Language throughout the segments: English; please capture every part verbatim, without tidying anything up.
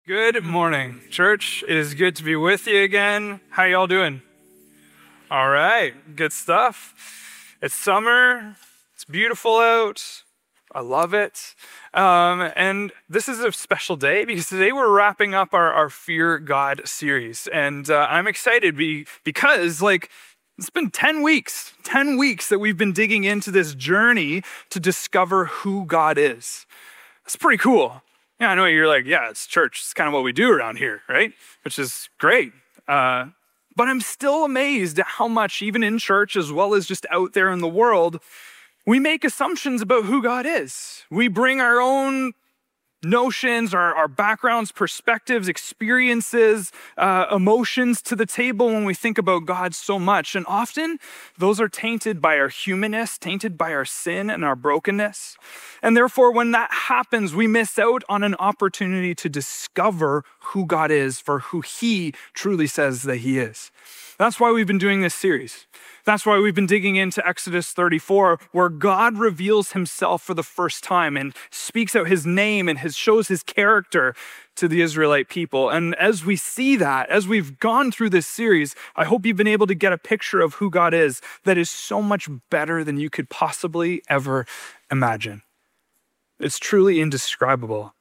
Good morning, church. It is good to be with you again. How y'all doing? All right, good stuff. It's summer. It's beautiful out. I love it. Um, and this is a special day because today we're wrapping up our, our Fear God series. And uh, I'm excited be, because, like, it's been ten weeks, ten weeks that we've been digging into this journey to discover who God is. That's pretty cool. Yeah, I know you're like, yeah, it's church. It's kind of what we do around here, right? Which is great. Uh, but I'm still amazed at how much, even in church as well as just out there in the world, we make assumptions about who God is. We bring our own notions, our, our backgrounds, perspectives, experiences, uh, emotions to the table when we think about God so much. And often those are tainted by our humanness, tainted by our sin and our brokenness. And therefore, when that happens, we miss out on an opportunity to discover who God is for who he truly says that he is. That's why we've been doing this series. That's why we've been digging into Exodus thirty-four, where God reveals himself for the first time and speaks out his name and his, shows his character to the Israelite people. And as we see that, as we've gone through this series, I hope you've been able to get a picture of who God is that is so much better than you could possibly ever imagine. It's truly indescribable.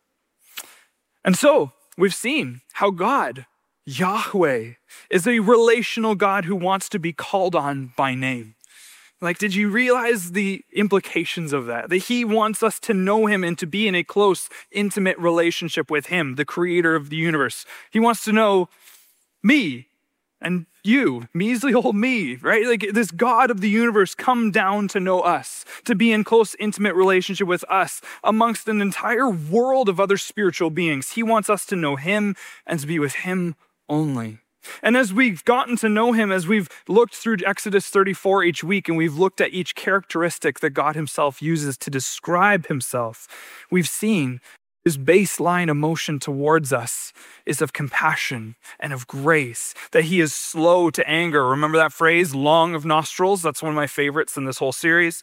And so we've seen how God, Yahweh, is a relational God who wants to be called on by name. Like, did you realize the implications of that? That he wants us to know him and to be in a close, intimate relationship with him, the creator of the universe. He wants to know me and you, measly old me, right? Like, this God of the universe come down to know us, to be in close, intimate relationship with us amongst an entire world of other spiritual beings. He wants us to know him and to be with him only. And as we've gotten to know him, as we've looked through Exodus thirty-four each week, and we've looked at each characteristic that God himself uses to describe himself, we've seen his baseline emotion towards us is of compassion and of grace, that he is slow to anger. Remember that phrase, long of nostrils? That's one of my favorites in this whole series.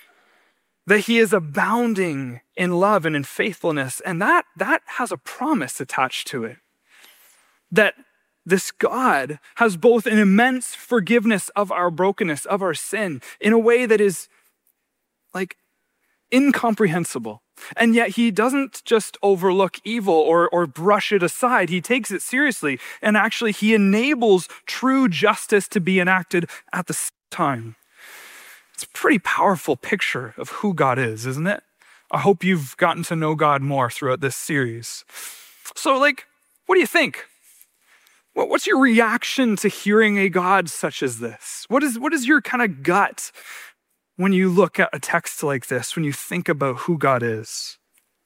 That he is abounding in love and in faithfulness, and that, that has a promise attached to it. That this God has both an immense forgiveness of our brokenness, of our sin, in a way that is like incomprehensible. And yet he doesn't just overlook evil or, or brush it aside. He takes it seriously. And actually he enables true justice to be enacted at the same time. It's a pretty powerful picture of who God is, isn't it? I hope you've gotten to know God more throughout this series. So, like, what do you think? What's your reaction to hearing a God such as this? What is, what is your kind of gut when you look at a text like this, when you think about who God is?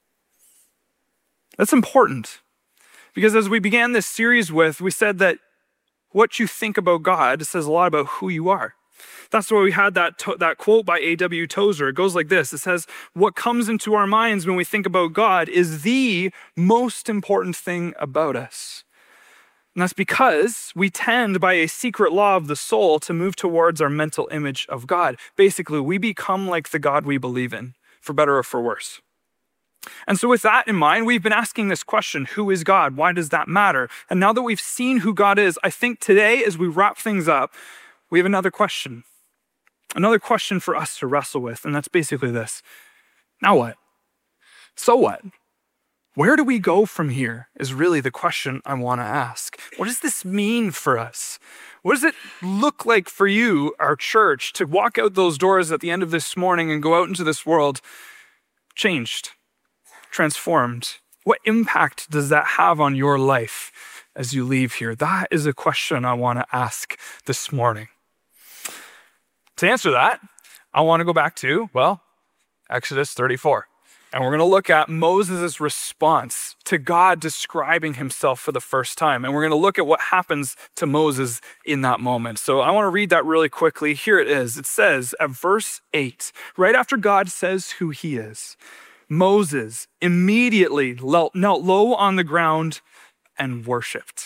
That's important, because as we began this series with, we said that what you think about God says a lot about who you are. That's why we had that, to- that quote by A W Tozer. It goes like this. It says, what comes into our minds when we think about God is the most important thing about us. And that's because we tend, by a secret law of the soul, to move towards our mental image of God. Basically, we become like the God we believe in, for better or for worse. And so with that in mind, we've been asking this question, who is God? Why does that matter? And now that we've seen who God is, I think today, as we wrap things up, we have another question. Another question for us to wrestle with, and that's basically this. Now what? So what? Where do we go from here is really the question I want to ask. What does this mean for us? What does it look like for you, our church, to walk out those doors at the end of this morning and go out into this world changed, transformed? What impact does that have on your life as you leave here? That is a question I want to ask this morning. To answer that, I want to go back to, well, Exodus thirty-four. And we're going to look at Moses' response to God describing himself for the first time. And we're going to look at what happens to Moses in that moment. So I want to read that really quickly. Here it is. It says at verse eight, right after God says who he is, Moses immediately knelt low on the ground and worshiped.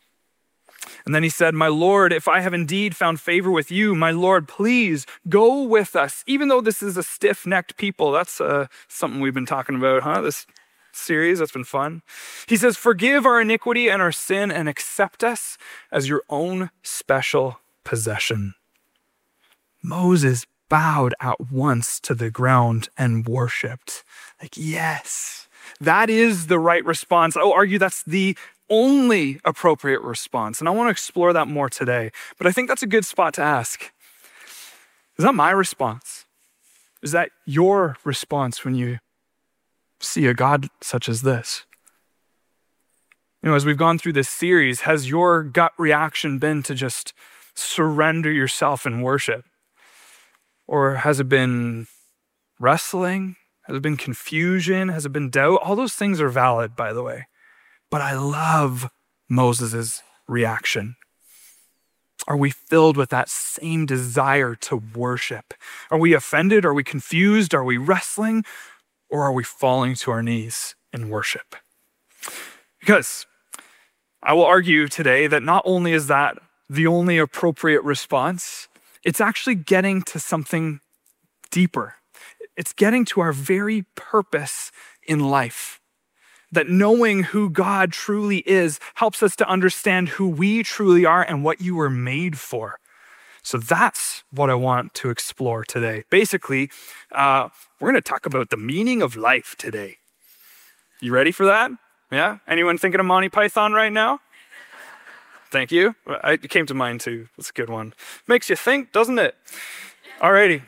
And then he said, my Lord, if I have indeed found favor with you, my Lord, please go with us. Even though this is a stiff-necked people, that's uh, something we've been talking about, huh? This series. That's been fun. He says, forgive our iniquity and our sin and accept us as your own special possession. Moses bowed at once to the ground and worshiped. Like, yes, that is the right response. I'll argue that's the only appropriate response. And I want to explore that more today. But I think that's a good spot to ask. Is that my response? Is that your response when you see a God such as this? You know, as we've gone through this series, has your gut reaction been to just surrender yourself in worship? Or has it been wrestling? Has it been confusion? Has it been doubt? All those things are valid, by the way. But I love Moses' reaction. Are we filled with that same desire to worship? Are we offended? Are we confused? Are we wrestling? Or are we falling to our knees in worship? Because I will argue today that not only is that the only appropriate response, it's actually getting to something deeper. It's getting to our very purpose in life. That knowing who God truly is helps us to understand who we truly are and what you were made for. So that's what I want to explore today. Basically, uh, we're going to talk about the meaning of life today. You ready for that? Yeah? Anyone thinking of Monty Python right now? Thank you. It came to mind too. That's a good one. Makes you think, doesn't it? Alrighty.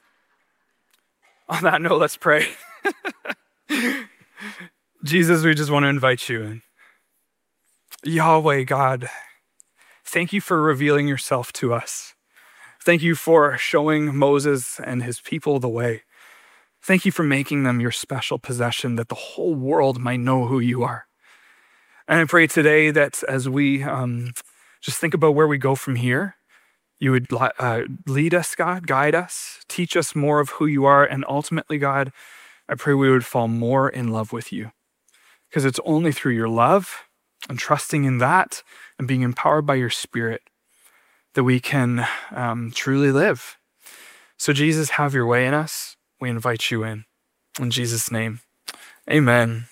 On that note, let's pray. Jesus, we just want to invite you in. Yahweh, God, thank you for revealing yourself to us. Thank you for showing Moses and his people the way. Thank you for making them your special possession, that the whole world might know who you are. And I pray today that as we um, just think about where we go from here, you would uh, lead us, God, guide us, teach us more of who you are. And ultimately, God, I pray we would fall more in love with you. Because it's only through your love and trusting in that and being empowered by your Spirit that we can um, truly live. So Jesus, have your way in us. We invite you in. In Jesus' name, amen.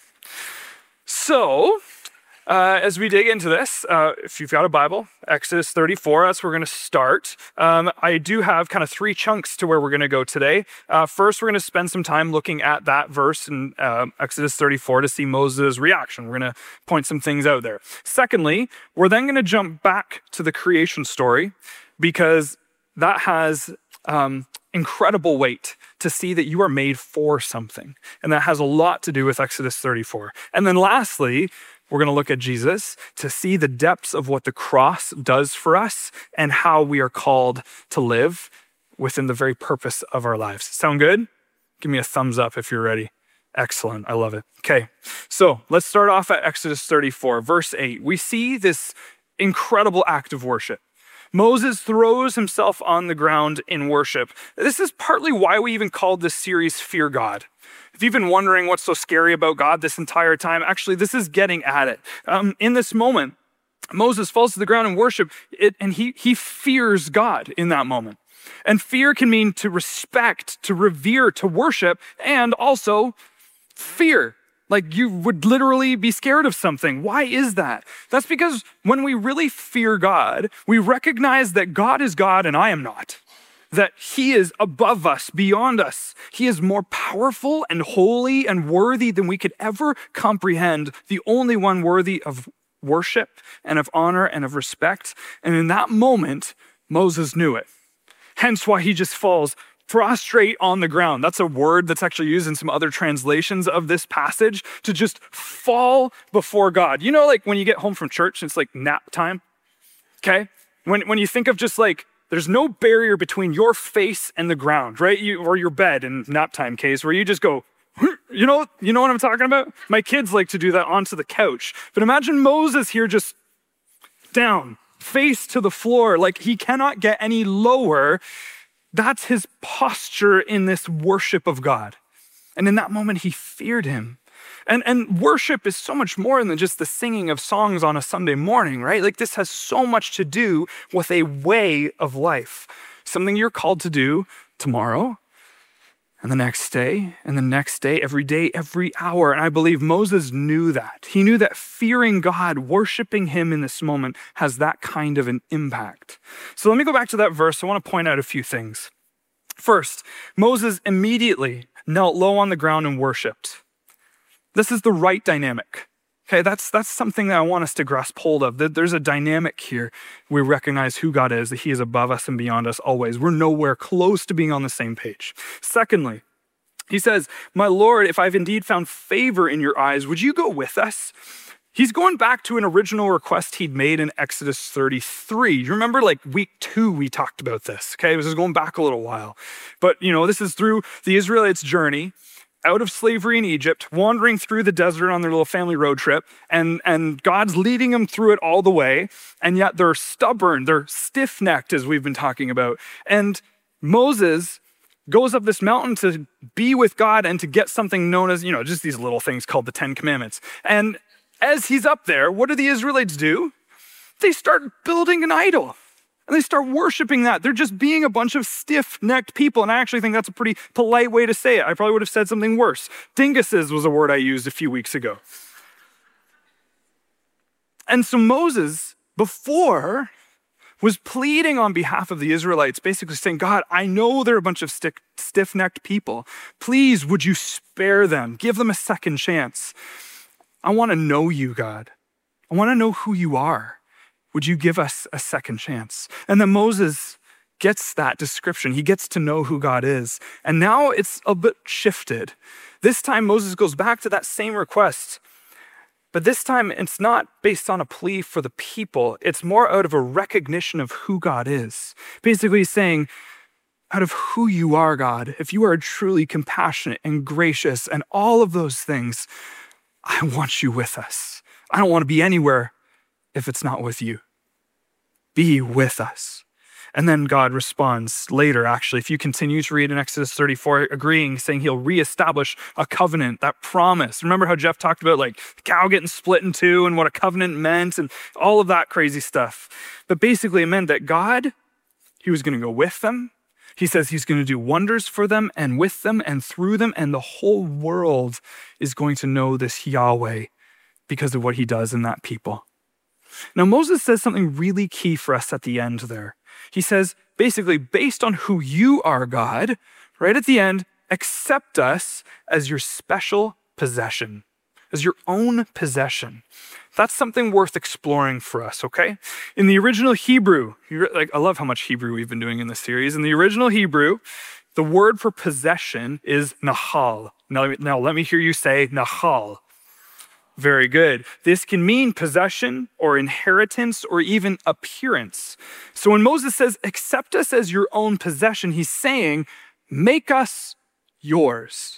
So, uh, as we dig into this, uh, if you've got a Bible, Exodus thirty-four, that's where we're going to start. Um, I do have kind of three chunks to where we're going to go today. Uh, first, we're going to spend some time looking at that verse in uh, Exodus thirty-four to see Moses' reaction. We're going to point some things out there. Secondly, we're then going to jump back to the creation story because that has um, incredible weight to see that you are made for something. And that has a lot to do with Exodus thirty-four. And then lastly, we're going to look at Jesus to see the depths of what the cross does for us and how we are called to live within the very purpose of our lives. Sound good? Give me a thumbs up if you're ready. Excellent. I love it. Okay, so let's start off at Exodus thirty-four, verse eight. We see this incredible act of worship. Moses throws himself on the ground in worship. This is partly why we even called this series Fear God. If you've been wondering what's so scary about God this entire time, actually, this is getting at it. Um, in this moment, Moses falls to the ground in worship, it, and he, he fears God in that moment. And fear can mean to respect, to revere, to worship, and also fear. Like you would literally be scared of something. Why is that? That's because when we really fear God, we recognize that God is God and I am not. That he is above us, beyond us. He is more powerful and holy and worthy than we could ever comprehend. The only one worthy of worship and of honor and of respect. And in that moment, Moses knew it. Hence why he just falls prostrate on the ground. That's a word that's actually used in some other translations of this passage, to just fall before God. You know, like when you get home from church and it's like nap time, okay? When, when you think of just like, there's no barrier between your face and the ground, right? You, or your bed in nap time case where you just go, you know, you know what I'm talking about? My kids like to do that onto the couch. But imagine Moses here just down, face to the floor, like he cannot get any lower. That's his posture in this worship of God. And in that moment, he feared him. And, and worship is so much more than just the singing of songs on a Sunday morning, right? Like this has so much to do with a way of life, something you're called to do tomorrow and the next day, and the next day, every day, every hour. And I believe Moses knew that. He knew that fearing God, worshiping him in this moment has that kind of an impact. So let me go back to that verse. I want to point out a few things. First, Moses immediately knelt low on the ground and worshiped. This is the right dynamic. Okay, that's that's something that I want us to grasp hold of. There's a dynamic here. We recognize who God is, that he is above us and beyond us always. We're nowhere close to being on the same page. Secondly, he says, my Lord, if I've indeed found favor in your eyes, would you go with us? He's going back to an original request he'd made in Exodus thirty-three. You remember like week two, we talked about this, okay? This is going back a little while. But, you know, this is through the Israelites' journey out of slavery in Egypt, wandering through the desert on their little family road trip, and, and God's leading them through it all the way, and yet they're stubborn, they're stiff-necked, as we've been talking about. And Moses goes up this mountain to be with God and to get something known as, you know, just these little things called the Ten Commandments. And as he's up there, what do the Israelites do? They start building an idol. And they start worshiping that. They're just being a bunch of stiff-necked people. And I actually think that's a pretty polite way to say it. I probably would have said something worse. Dinguses was a word I used a few weeks ago. And so Moses, before, was pleading on behalf of the Israelites, basically saying, God, I know they're a bunch of stick, stiff-necked people. Please, would you spare them? Give them a second chance. I want to know you, God. I want to know who you are. Would you give us a second chance? And then Moses gets that description. He gets to know who God is. And now it's a bit shifted. This time Moses goes back to that same request. But this time it's not based on a plea for the people. It's more out of a recognition of who God is. Basically he's saying, out of who you are, God, if you are truly compassionate and gracious and all of those things, I want you with us. I don't want to be anywhere if it's not with you. Be with us. And then God responds later, actually, if you continue to read in Exodus thirty-four, agreeing, saying he'll reestablish a covenant, that promise. Remember how Jeff talked about like the cow getting split in two and what a covenant meant and all of that crazy stuff. But basically it meant that God, he was going to go with them. He says he's going to do wonders for them and with them and through them, and the whole world is going to know this Yahweh because of what he does in that people. Now, Moses says something really key for us at the end there. He says, basically, based on who you are, God, right at the end, accept us as your special possession, as your own possession. That's something worth exploring for us, okay? In the original Hebrew, like I love how much Hebrew we've been doing in this series. In the original Hebrew, the word for possession is nahal. Now, now let me hear you say nahal. Very good. This can mean possession or inheritance or even appearance. So when Moses says, accept us as your own possession, he's saying, make us yours.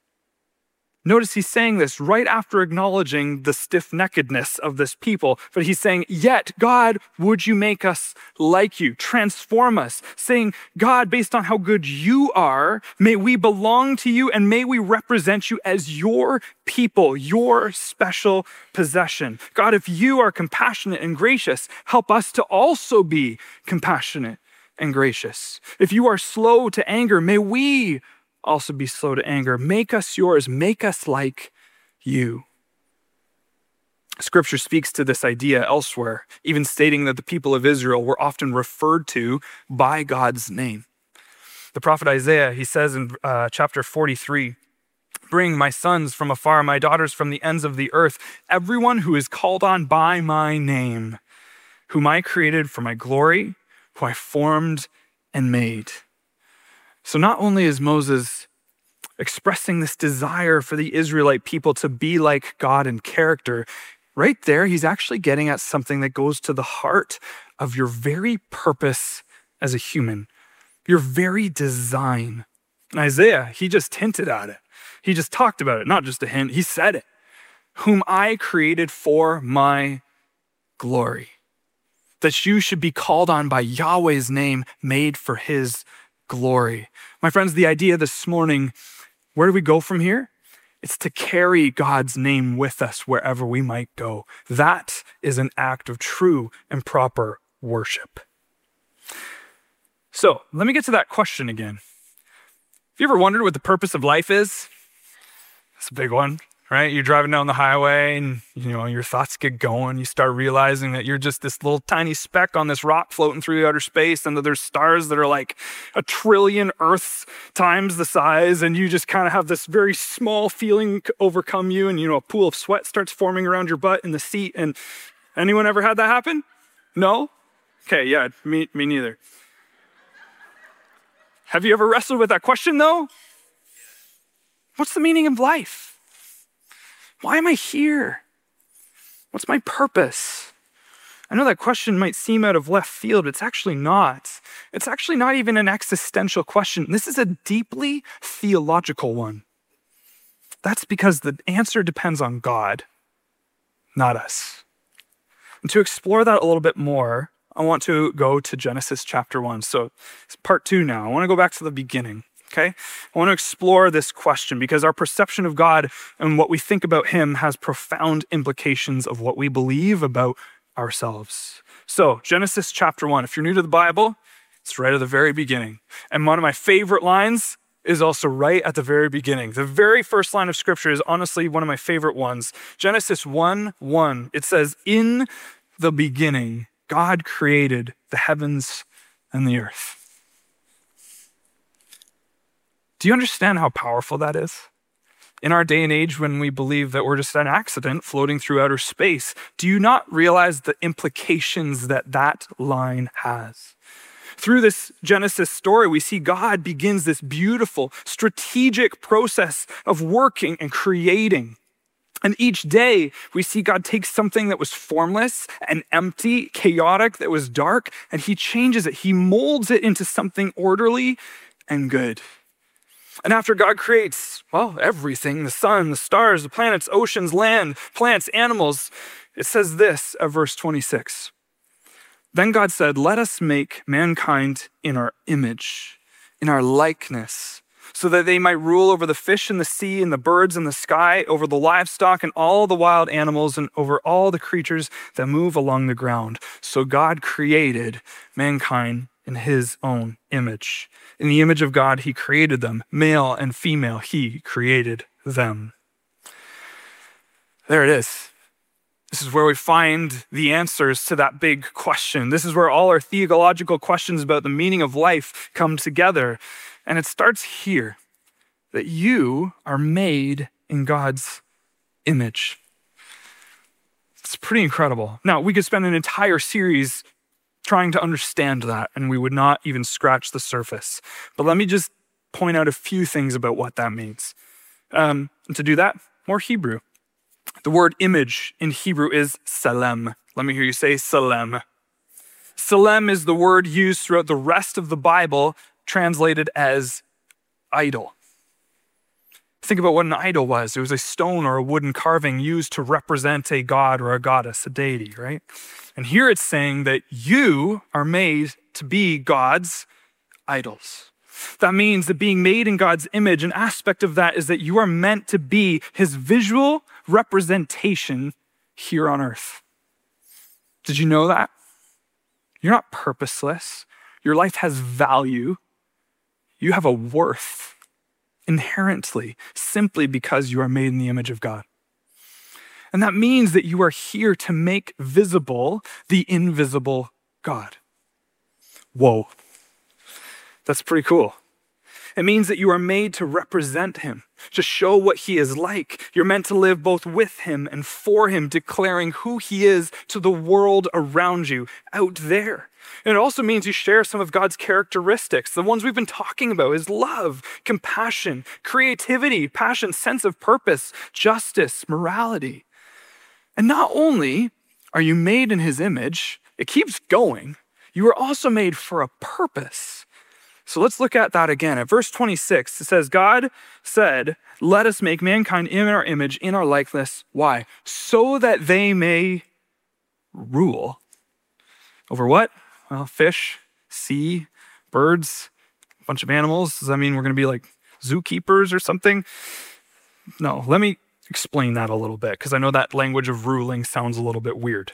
Notice he's saying this right after acknowledging the stiff-neckedness of this people, but he's saying, yet, God, would you make us like you, transform us, saying, God, based on how good you are, may we belong to you and may we represent you as your people, your special possession. God, if you are compassionate and gracious, help us to also be compassionate and gracious. If you are slow to anger, may we also be slow to anger. Make us yours. Make us like you. Scripture speaks to this idea elsewhere, even stating that the people of Israel were often referred to by God's name. The prophet Isaiah, he says in uh, chapter forty-three, bring my sons from afar, my daughters from the ends of the earth, everyone who is called on by my name, whom I created for my glory, who I formed and made. So not only is Moses expressing this desire for the Israelite people to be like God in character, right there, he's actually getting at something that goes to the heart of your very purpose as a human, your very design. And Isaiah, he just hinted at it. He just talked about it, not just a hint, he said it. Whom I created for my glory. That you should be called on by Yahweh's name, made for his glory. My friends, the idea this morning, where do we go from here? It's to carry God's name with us wherever we might go. That is an act of true and proper worship. So let me get to that question again. Have you ever wondered what the purpose of life is? It's a big one, right? You're driving down the highway and, you know, your thoughts get going. You start realizing that you're just this little tiny speck on this rock floating through outer space, and that there's stars that are like a trillion Earths times the size, and you just kind of have this very small feeling overcome you, and, you know, a pool of sweat starts forming around your butt in the seat. And anyone ever had that happen? No? Okay, yeah, me, me neither. Have you ever wrestled with that question, though? What's the meaning of life? Why am I here? What's my purpose? I know that question might seem out of left field, but it's actually not. It's actually not even an existential question. This is a deeply theological one. That's because the answer depends on God, not us. And to explore that a little bit more, I want to go to Genesis chapter one. So it's part two now. I want to go back to the beginning, okay? I want to explore this question because our perception of God and what we think about him has profound implications of what we believe about ourselves. So Genesis chapter one, if you're new to the Bible, it's right at the very beginning. And one of my favorite lines is also right at the very beginning. The very first line of scripture is honestly one of my favorite ones. Genesis one one, it says, "In the beginning, God created the heavens and the earth." Do you understand how powerful that is? In our day and age when we believe that we're just an accident floating through outer space, do you not realize the implications that that line has? Through this Genesis story, we see God begins this beautiful, strategic process of working and creating. And each day, we see God take something that was formless and empty, chaotic, that was dark, and he changes it. He molds it into something orderly and good. And after God creates, well, everything, the sun, the stars, the planets, oceans, land, plants, animals, it says this at verse twenty-six. "Then God said, let us make mankind in our image, in our likeness, so that they might rule over the fish in the sea and the birds in the sky, over the livestock and all the wild animals, and over all the creatures that move along the ground." So God created mankind in his own image. In the image of God, he created them. Male and female, he created them. There it is. This is where we find the answers to that big question. This is where all our theological questions about the meaning of life come together. And it starts here, that you are made in God's image. It's pretty incredible. Now, we could spend an entire series trying to understand that, and we would not even scratch the surface. But let me just point out a few things about what that means. Um, and to do that, more Hebrew. The word image in Hebrew is salem. Let me hear you say salem. Salem is the word used throughout the rest of the Bible, translated as idol. Think about what an idol was. It was a stone or a wooden carving used to represent a god or a goddess, a deity, right? And here it's saying that you are made to be God's idols. That means that being made in God's image, an aspect of that is that you are meant to be his visual representation here on earth. Did you know that? You're not purposeless. Your life has value. You have a worth inherently, simply because you are made in the image of God. And that means that you are here to make visible the invisible God. Whoa. That's pretty cool. It means that you are made to represent him, to show what he is like. You're meant to live both with him and for him, declaring who he is to the world around you out there. And it also means you share some of God's characteristics, the ones we've been talking about, his love, compassion, creativity, passion, sense of purpose, justice, morality. And not only are you made in his image, it keeps going, you are also made for a purpose. So let's look at that again. At verse twenty-six, it says, God said, let us make mankind in our image, in our likeness. Why? So that they may rule. Over what? Well, fish, sea, birds, a bunch of animals. Does that mean we're going to be like zookeepers or something? No, let me explain that a little bit, because I know that language of ruling sounds a little bit weird.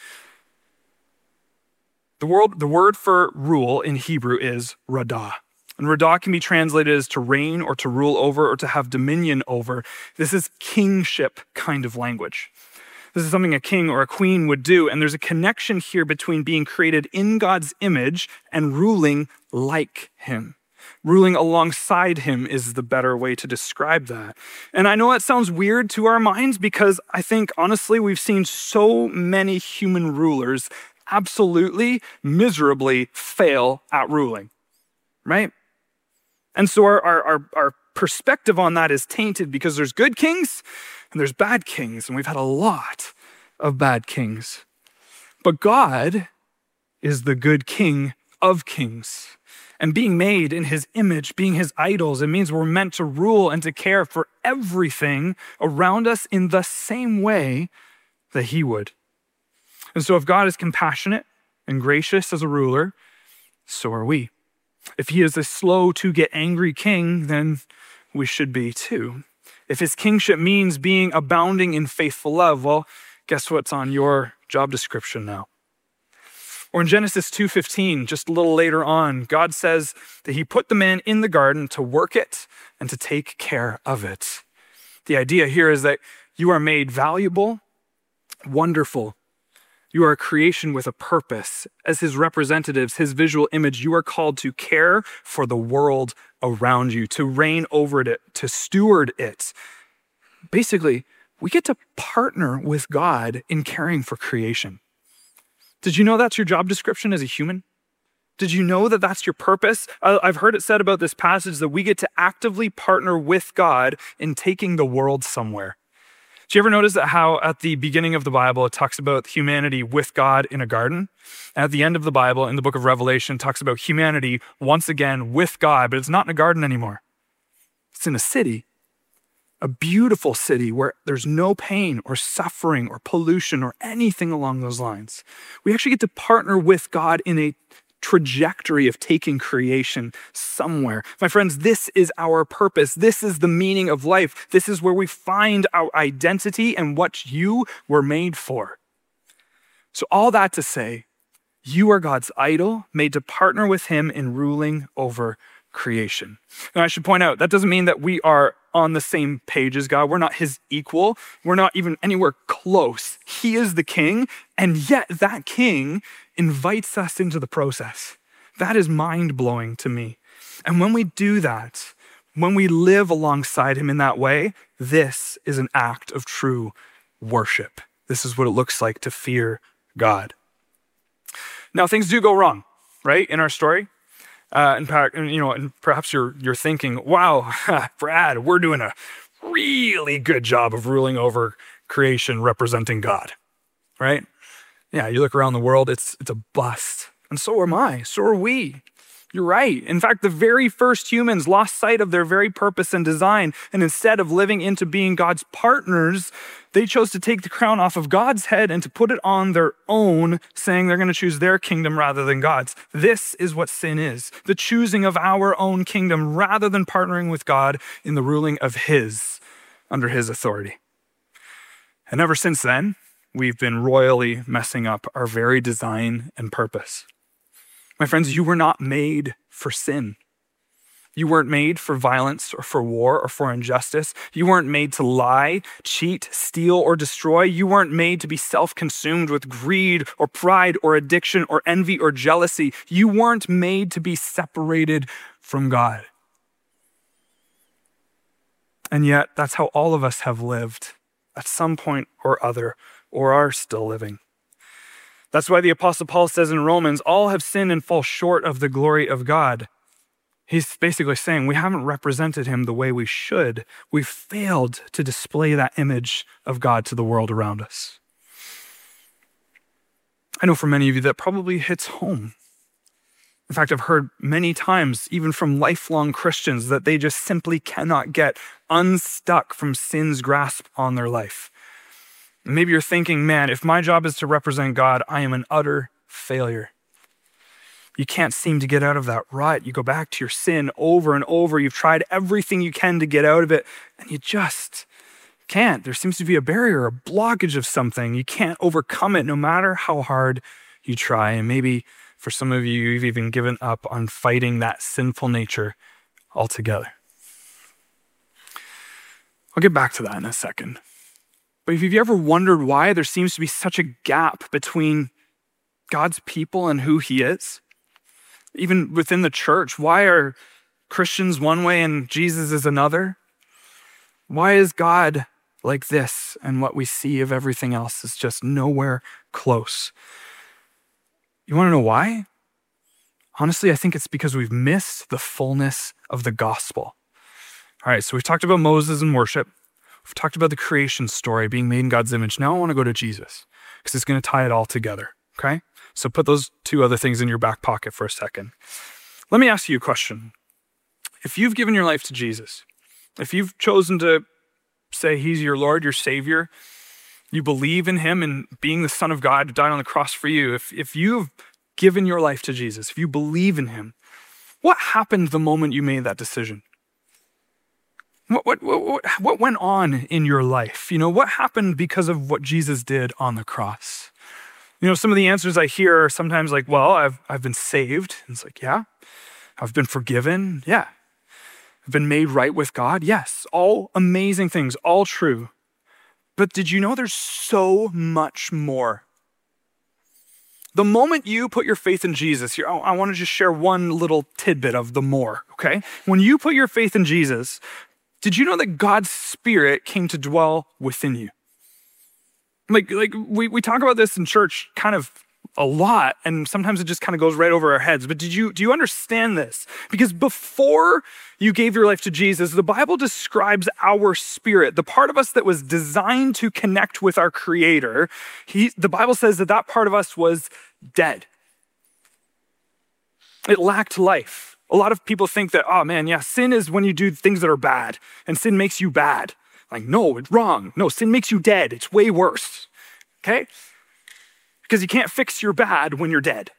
The word, the word for rule in Hebrew is radah. And radah can be translated as to reign or to rule over or to have dominion over. This is kingship kind of language. This is something a king or a queen would do. And there's a connection here between being created in God's image and ruling like him. Ruling alongside him is the better way to describe that. And I know that sounds weird to our minds because I think, honestly, we've seen so many human rulers absolutely, miserably fail at ruling, right? And so our, our, our, our perspective on that is tainted because there's good kings and there's bad kings, and we've had a lot of bad kings. But God is the good king of kings. And being made in his image, being his idols, it means we're meant to rule and to care for everything around us in the same way that he would. And so if God is compassionate and gracious as a ruler, so are we. If he is a slow to get angry king, then we should be too. If his kingship means being abounding in faithful love, well, guess what's on your job description now? Or in Genesis two fifteen, just a little later on, God says that he put the man in the garden to work it and to take care of it. The idea here is that you are made valuable, wonderful. You are a creation with a purpose. As his representatives, his visual image, you are called to care for the world around you, to reign over it, to steward it. Basically, we get to partner with God in caring for creation. Did you know that's your job description as a human? Did you know that that's your purpose? I've heard it said about this passage that we get to actively partner with God in taking the world somewhere. Did you ever notice that how at the beginning of the Bible, it talks about humanity with God in a garden? At the end of the Bible, in the book of Revelation, it talks about humanity once again with God, but it's not in a garden anymore. It's in a city, a beautiful city where there's no pain or suffering or pollution or anything along those lines. We actually get to partner with God in a trajectory of taking creation somewhere. My friends, this is our purpose. This is the meaning of life. This is where we find our identity and what you were made for. So all that to say, you are God's idol, made to partner with him in ruling over creation. Now, I should point out, that doesn't mean that we are on the same page as God. We're not his equal. We're not even anywhere close. He is the king, and yet that king invites us into the process. That is mind-blowing to me. And when we do that, when we live alongside him in that way, this is an act of true worship. This is what it looks like to fear God. Now, things do go wrong, right, in our story. Uh, in fact, you know, and perhaps you're you're thinking, "Wow, Brad, we're doing a really good job of ruling over creation, representing God," right? Yeah, you look around the world; it's it's a bust, and so am I. So are we. You're right. In fact, the very first humans lost sight of their very purpose and design, and instead of living into being God's partners, they chose to take the crown off of God's head and to put it on their own, saying they're going to choose their kingdom rather than God's. This is what sin is, the choosing of our own kingdom rather than partnering with God in the ruling of his, under his authority. And ever since then, we've been royally messing up our very design and purpose. My friends, you were not made for sin. You weren't made for violence or for war or for injustice. You weren't made to lie, cheat, steal, or destroy. You weren't made to be self-consumed with greed or pride or addiction or envy or jealousy. You weren't made to be separated from God. And yet, that's how all of us have lived at some point or other, or are still living. That's why the Apostle Paul says in Romans, all have sinned and fall short of the glory of God. He's basically saying we haven't represented him the way we should. We've failed to display that image of God to the world around us. I know for many of you that probably hits home. In fact, I've heard many times, even from lifelong Christians, that they just simply cannot get unstuck from sin's grasp on their life. Maybe you're thinking, man, if my job is to represent God, I am an utter failure. You can't seem to get out of that rut. You go back to your sin over and over. You've tried everything you can to get out of it, and you just can't. There seems to be a barrier, a blockage of something. You can't overcome it no matter how hard you try. And maybe For some of you, you've even given up on fighting that sinful nature altogether. I'll get back to that in a second. But if you've ever wondered why there seems to be such a gap between God's people and who he is, even within the church, why are Christians one way and Jesus is another? Why is God like this and what we see of everything else is just nowhere close? You want to know why? Honestly, I think it's because we've missed the fullness of the gospel. All right, so we've talked about Moses and worship. We've talked about the creation story, being made in God's image. Now I want to go to Jesus because it's going to tie it all together, okay? So put those two other things in your back pocket for a second. Let me ask you a question. If you've given your life to Jesus, if you've chosen to say he's your Lord, your Savior, you believe in him and being the Son of God who died on the cross for you, if, if you've given your life to Jesus, if you believe in him, what happened the moment you made that decision? What, what, what, what went on in your life? You know, what happened because of what Jesus did on the cross? You know, some of the answers I hear are sometimes like, well, I've, I've been saved. And it's like, yeah. I've been forgiven. Yeah. I've been made right with God. Yes. All amazing things, all true. But did you know there's so much more? The moment you put your faith in Jesus, here, I want to just share one little tidbit of the more, okay? When you put your faith in Jesus, did you know that God's Spirit came to dwell within you? Like, like we, we talk about this in church kind of a lot, and sometimes it just kind of goes right over our heads. But did you do you understand this? Because before you gave your life to Jesus, the Bible describes our spirit, the part of us that was designed to connect with our Creator. He, the Bible says that that part of us was dead. It lacked life. A lot of people think that, oh man, yeah, sin is when you do things that are bad, and sin makes you bad. Like, no, it's wrong. No, sin makes you dead. It's way worse, okay? Because you can't fix your bad when you're dead.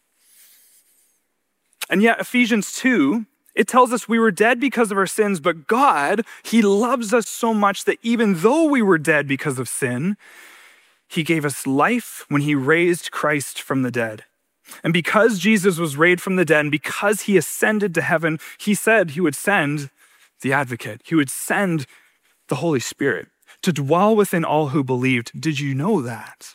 And yet Ephesians two, it tells us we were dead because of our sins, but God, he loves us so much that even though we were dead because of sin, he gave us life when he raised Christ from the dead. And because Jesus was raised from the dead, and because he ascended to heaven, he said he would send the advocate. He would send the Holy Spirit to dwell within all who believed. Did you know that?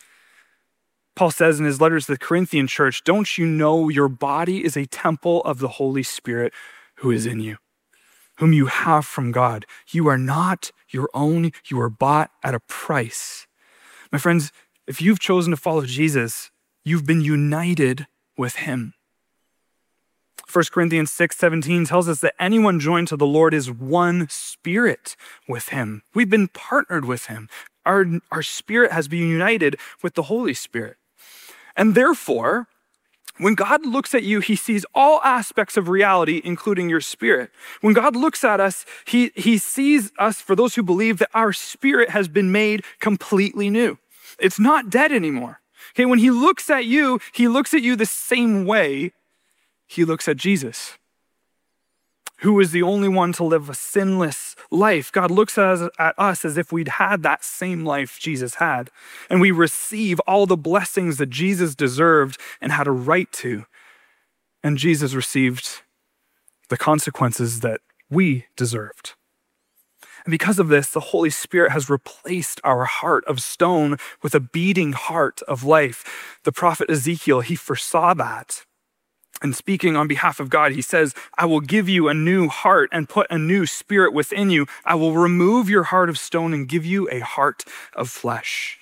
Paul says in his letters to the Corinthian church, don't you know your body is a temple of the Holy Spirit who is in you, whom you have from God? You are not your own. You are bought at a price. My friends, if you've chosen to follow Jesus, you've been united with him. First Corinthians six seventeen tells us that anyone joined to the Lord is one spirit with him. We've been partnered with him. Our, our spirit has been united with the Holy Spirit. And therefore, when God looks at you, he sees all aspects of reality, including your spirit. When God looks at us, he, he sees us, for those who believe, that our spirit has been made completely new. It's not dead anymore. Okay, when he looks at you, he looks at you the same way he looks at Jesus, who is the only one to live a sinless life. God looks at us, at us as if we'd had that same life Jesus had, and we receive all the blessings that Jesus deserved and had a right to. And Jesus received the consequences that we deserved. And because of this, the Holy Spirit has replaced our heart of stone with a beating heart of life. The prophet Ezekiel, he foresaw that. And speaking on behalf of God, he says, I will give you a new heart and put a new spirit within you. I will remove your heart of stone and give you a heart of flesh.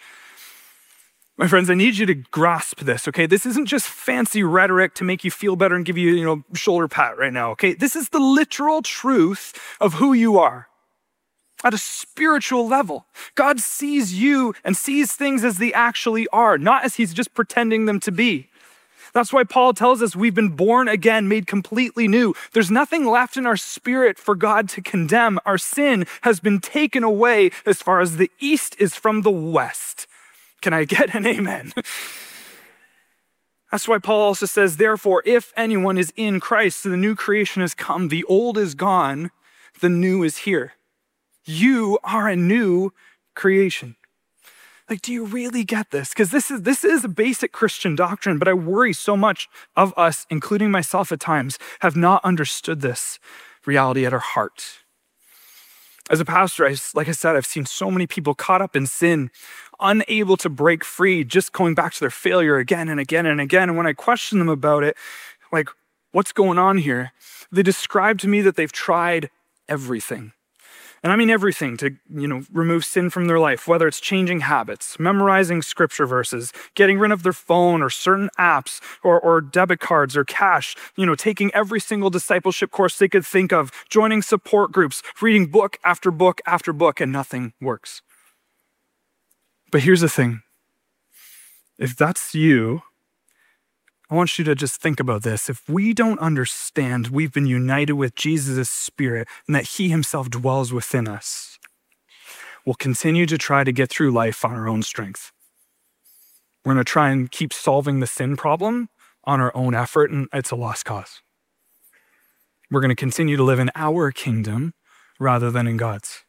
My friends, I need you to grasp this, okay? This isn't just fancy rhetoric to make you feel better and give you, you know, shoulder pat right now, okay? This is the literal truth of who you are at a spiritual level. God sees you and sees things as they actually are, not as he's just pretending them to be. That's why Paul tells us we've been born again, made completely new. There's nothing left in our spirit for God to condemn. Our sin has been taken away as far as the east is from the west. Can I get an amen? That's why Paul also says, therefore, if anyone is in Christ, the new creation has come, the old is gone, the new is here. You are a new creation. Like, do you really get this? Because this is this is a basic Christian doctrine, but I worry so much of us, including myself at times, have not understood this reality at our heart. As a pastor, I, like I said, I've seen so many people caught up in sin, unable to break free, just going back to their failure again and again and again. And when I question them about it, like, what's going on here? They describe to me that they've tried everything. And I mean everything to, you know, remove sin from their life, whether it's changing habits, memorizing scripture verses, getting rid of their phone or certain apps or, or debit cards or cash, you know, taking every single discipleship course they could think of, joining support groups, reading book after book after book, and nothing works. But here's the thing. If that's you, I want you to just think about this. If we don't understand we've been united with Jesus' Spirit and that he himself dwells within us, we'll continue to try to get through life on our own strength. We're going to try and keep solving the sin problem on our own effort, and it's a lost cause. We're going to continue to live in our kingdom rather than in God's.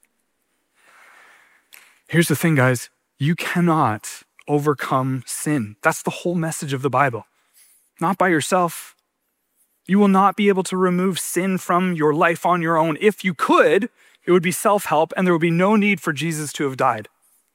Here's the thing, guys. You cannot overcome sin. That's the whole message of the Bible. Not by yourself. You will not be able to remove sin from your life on your own. If you could, it would be self-help and there would be no need for Jesus to have died.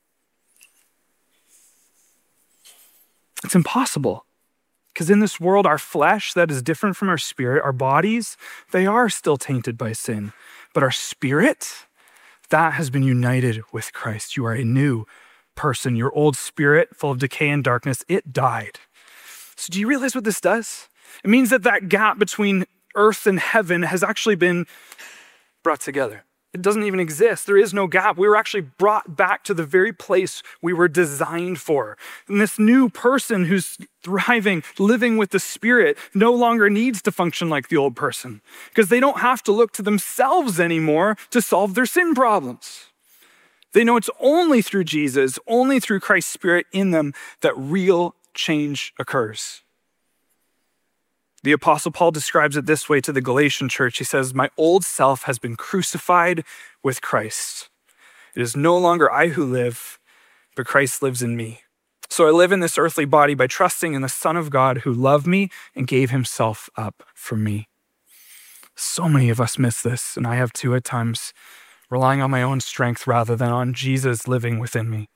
It's impossible. Because in this world, our flesh that is different from our spirit, our bodies, they are still tainted by sin. But our spirit, that has been united with Christ. You are a new person. Your old spirit, full of decay and darkness, it died. So do you realize what this does? It means that that gap between earth and heaven has actually been brought together. It doesn't even exist. There is no gap. We were actually brought back to the very place we were designed for. And this new person who's thriving, living with the Spirit, no longer needs to function like the old person because they don't have to look to themselves anymore to solve their sin problems. They know it's only through Jesus, only through Christ's Spirit in them that real change occurs. The Apostle Paul describes it this way to the Galatian church. He says, "My old self has been crucified with Christ. It is no longer I who live, but Christ lives in me. So I live in this earthly body by trusting in the Son of God who loved me and gave himself up for me." So many of us miss this, and I have too at times, relying on my own strength rather than on Jesus living within me.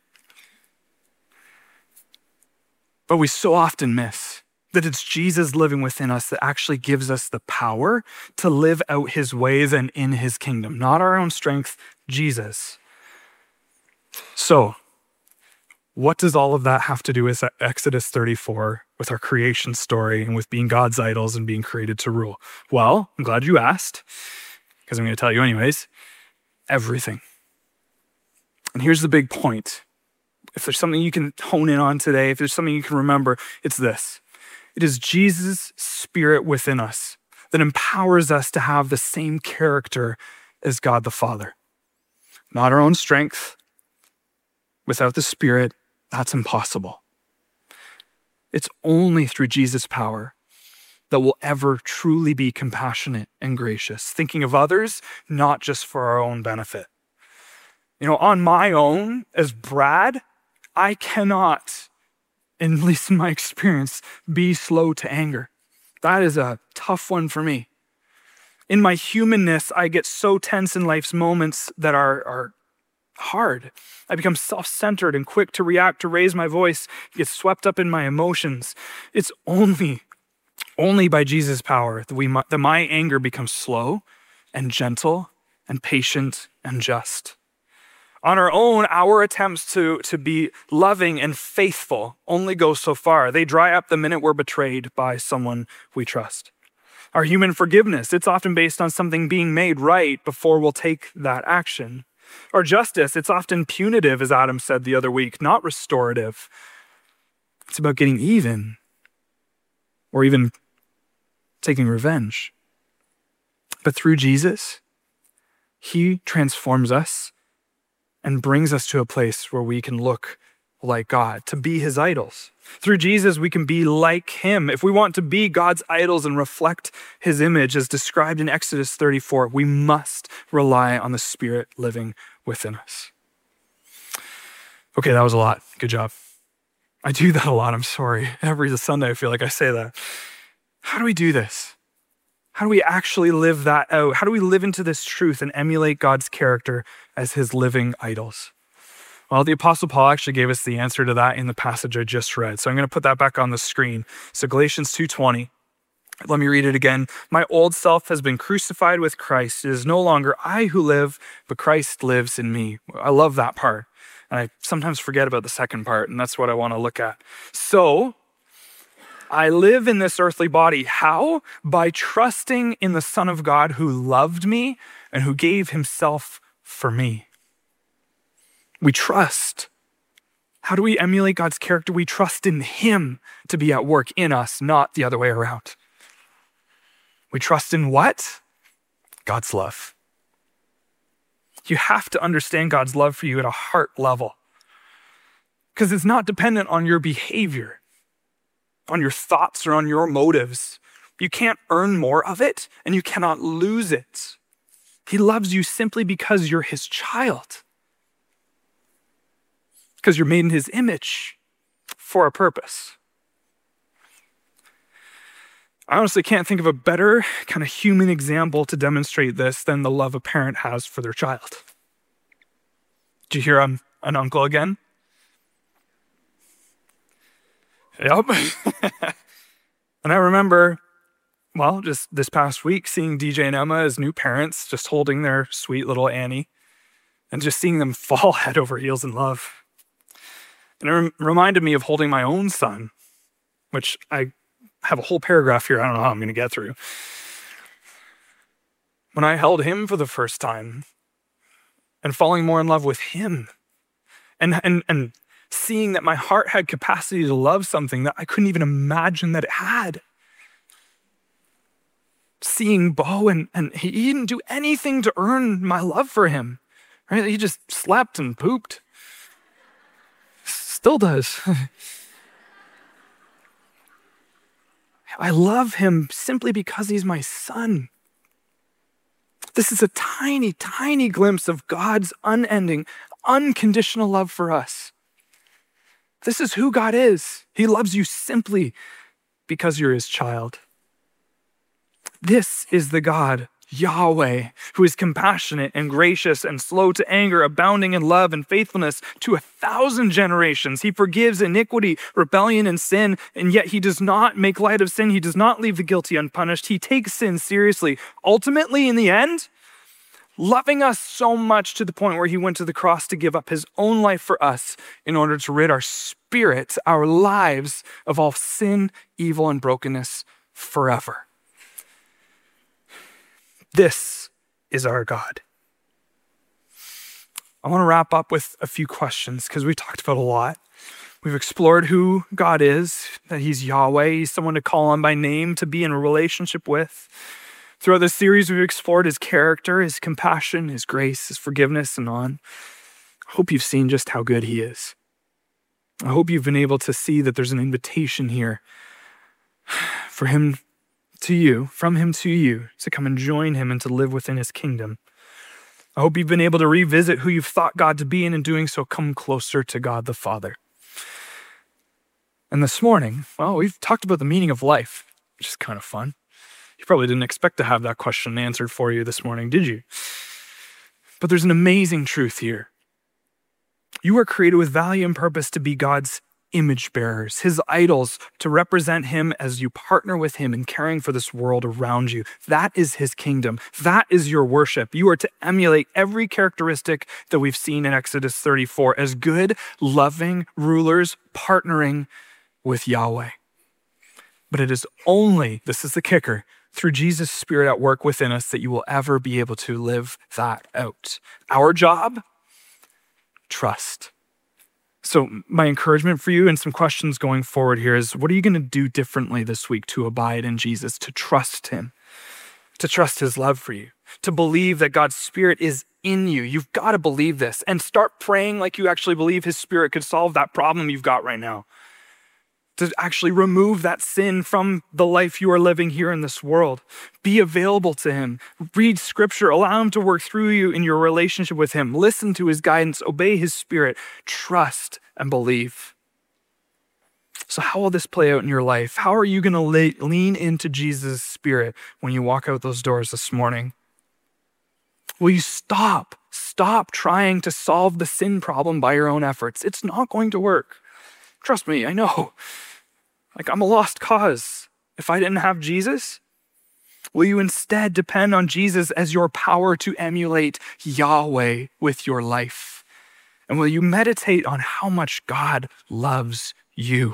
But we so often miss that it's Jesus living within us that actually gives us the power to live out his ways and in his kingdom, not our own strength, Jesus. So, what does all of that have to do with Exodus thirty-four, with our creation story, and with being God's idols and being created to rule? Well, I'm glad you asked, because I'm going to tell you anyways. Everything. And here's the big point. If there's something you can hone in on today, if there's something you can remember, it's this. It is Jesus' Spirit within us that empowers us to have the same character as God the Father. Not our own strength. Without the Spirit, that's impossible. It's only through Jesus' power that we'll ever truly be compassionate and gracious, thinking of others, not just for our own benefit. You know, on my own, as Brad, I cannot, at least in my experience, be slow to anger. That is a tough one for me. In my humanness, I get so tense in life's moments that are, are hard. I become self-centered and quick to react, to raise my voice, get swept up in my emotions. It's only, only by Jesus' power that, we, that my anger becomes slow and gentle and patient and just. On our own, our attempts to, to be loving and faithful only go so far. They dry up the minute we're betrayed by someone we trust. Our human forgiveness, it's often based on something being made right before we'll take that action. Our justice, it's often punitive, as Adam said the other week, not restorative. It's about getting even, or even taking revenge. But through Jesus, he transforms us and brings us to a place where we can look like God, to be his idols. Through Jesus, we can be like him. If we want to be God's idols and reflect his image as described in Exodus thirty-four, we must rely on the Spirit living within us. Okay, that was a lot. Good job. I do that a lot, I'm sorry. Every Sunday I feel like I say that. How do we do this? How do we actually live that out? How do we live into this truth and emulate God's character as his living idols? Well, the Apostle Paul actually gave us the answer to that in the passage I just read. So I'm going to put that back on the screen. So Galatians two twenty. Let me read it again. My old self has been crucified with Christ. It is no longer I who live, but Christ lives in me. I love that part. And I sometimes forget about the second part, and that's what I want to look at. So I live in this earthly body. How? By trusting in the Son of God who loved me and who gave himself for me. We trust. How do we emulate God's character? We trust in him to be at work in us, not the other way around. We trust in what? God's love. You have to understand God's love for you at a heart level, because it's not dependent on your behavior, on your thoughts, or on your motives. You can't earn more of it, and you cannot lose it. He loves you simply because you're his child, because you're made in his image for a purpose. I honestly can't think of a better kind of human example to demonstrate this than the love a parent has for their child. Did you hear I'm an uncle again? Yep. And I remember, well, just this past week, seeing D J and Emma as new parents, just holding their sweet little Annie, and just seeing them fall head over heels in love. And it rem- reminded me of holding my own son, which I have a whole paragraph here I don't know how I'm going to get through. When I held him for the first time and falling more in love with him and, and, and seeing that my heart had capacity to love something that I couldn't even imagine that it had. Seeing Bo, and, and he didn't do anything to earn my love for him, right? He just slept and pooped. Still does. I love him simply because he's my son. This is a tiny, tiny glimpse of God's unending, unconditional love for us. This is who God is. He loves you simply because you're his child. This is the God, Yahweh, who is compassionate and gracious and slow to anger, abounding in love and faithfulness to a thousand generations. He forgives iniquity, rebellion, and sin, and yet he does not make light of sin. He does not leave the guilty unpunished. He takes sin seriously. Ultimately, in the end, loving us so much to the point where he went to the cross to give up his own life for us in order to rid our spirits, our lives, of all sin, evil, and brokenness forever. This is our God. I want to wrap up with a few questions because we talked about a lot. We've explored who God is, that he's Yahweh, he's someone to call on by name, to be in a relationship with. Throughout this series, we've explored his character, his compassion, his grace, his forgiveness, and on. I hope you've seen just how good he is. I hope you've been able to see that there's an invitation here for him to you, from him to you, to come and join him and to live within his kingdom. I hope you've been able to revisit who you've thought God to be, and in doing so, come closer to God the Father. And this morning, well, we've talked about the meaning of life, which is kind of fun. You probably didn't expect to have that question answered for you this morning, did you? But there's an amazing truth here. You are created with value and purpose to be God's image bearers, his idols, to represent him as you partner with him in caring for this world around you. That is his kingdom. That is your worship. You are to emulate every characteristic that we've seen in Exodus thirty-four as good, loving rulers partnering with Yahweh. But it is only, this is the kicker, through Jesus' Spirit at work within us that you will ever be able to live that out. Our job? Trust. So my encouragement for you and some questions going forward here is, what are you going to do differently this week to abide in Jesus, to trust him, to trust his love for you, to believe that God's Spirit is in you? You've got to believe this and start praying like you actually believe his Spirit could solve that problem you've got right now. to actually remove that sin from the life you are living here in this world. Be available to him. Read scripture. Allow him to work through you in your relationship with him. Listen to his guidance. Obey his spirit. Trust and believe. So how will this play out in your life? How are you going to lean into Jesus' spirit when you walk out those doors this morning? Will you stop? Stop trying to solve the sin problem by your own efforts. It's not going to work. Trust me, I know. Like, I'm a lost cause. If I didn't have Jesus, will you instead depend on Jesus as your power to emulate Yahweh with your life? And will you meditate on how much God loves you?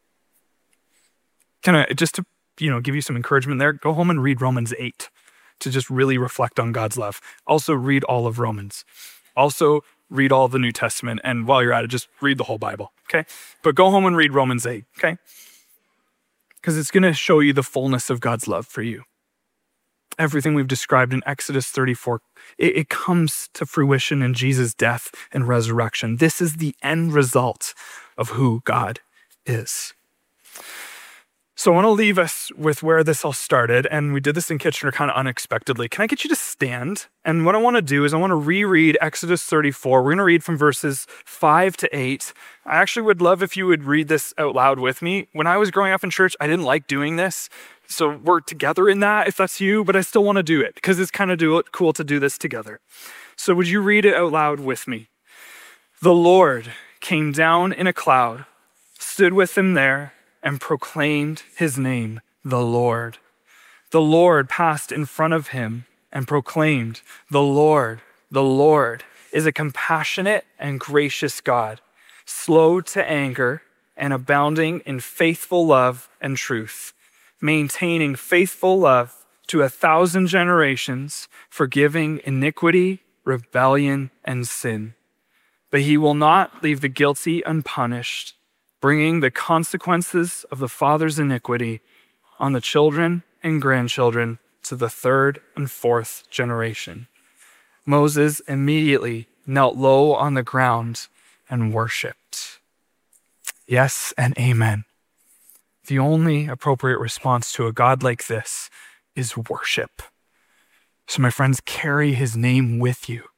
Can I, just to, you know, give you some encouragement there, go home and read Romans eight to just really reflect on God's love. Also read all of Romans. Also read all of the New Testament. And while you're at it, just read the whole Bible, okay? But go home and read Romans eight, okay? Because it's going to show you the fullness of God's love for you. Everything we've described in Exodus thirty-four, it, it comes to fruition in Jesus' death and resurrection. This is the end result of who God is. So I want to leave us with where this all started, and we did this in Kitchener kind of unexpectedly. Can I get you to stand? And what I want to do is I want to reread Exodus thirty-four. We're going to read from verses five to eight. I actually would love if you would read this out loud with me. When I was growing up in church, I didn't like doing this. So we're together in that, if that's you, but I still want to do it because it's kind of do it cool to do this together. So would you read it out loud with me? The Lord came down in a cloud, stood with him there, and proclaimed his name, the Lord. The Lord passed in front of him and proclaimed, the Lord, the Lord is a compassionate and gracious God, slow to anger and abounding in faithful love and truth, maintaining faithful love to a thousand generations, forgiving iniquity, rebellion, and sin. But he will not leave the guilty unpunished, bringing the consequences of the father's iniquity on the children and grandchildren to the third and fourth generation. Moses immediately knelt low on the ground and worshiped. Yes and amen. The only appropriate response to a God like this is worship. So my friends, carry his name with you.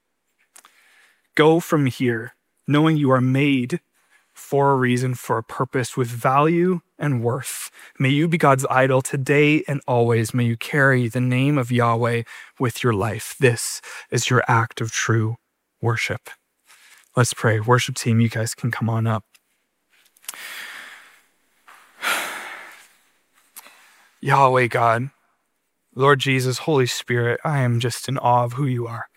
Go from here knowing you are made for a reason, for a purpose, with value and worth. May you be God's idol today and always. May you carry the name of Yahweh with your life. This is your act of true worship. Let's pray. Worship team, you guys can come on up. Yahweh God, Lord Jesus, Holy Spirit, I am just in awe of who you are.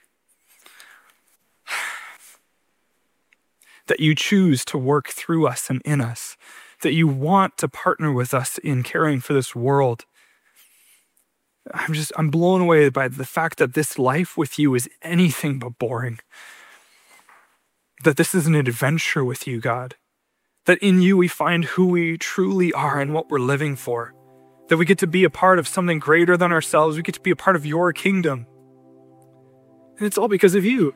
That you choose to work through us and in us, that you want to partner with us in caring for this world. I'm just, I'm blown away by the fact that this life with you is anything but boring. That this is an adventure with you, God. That in you we find who we truly are and what we're living for. That we get to be a part of something greater than ourselves. We get to be a part of your kingdom. And it's all because of you.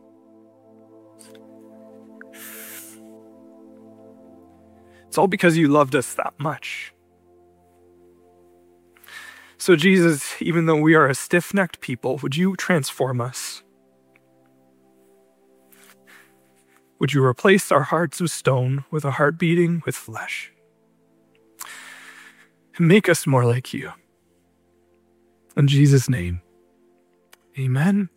It's all because you loved us that much. So Jesus, even though we are a stiff-necked people, would you transform us? Would you replace our hearts of stone with a heart beating with flesh? And make us more like you. In Jesus' name, amen.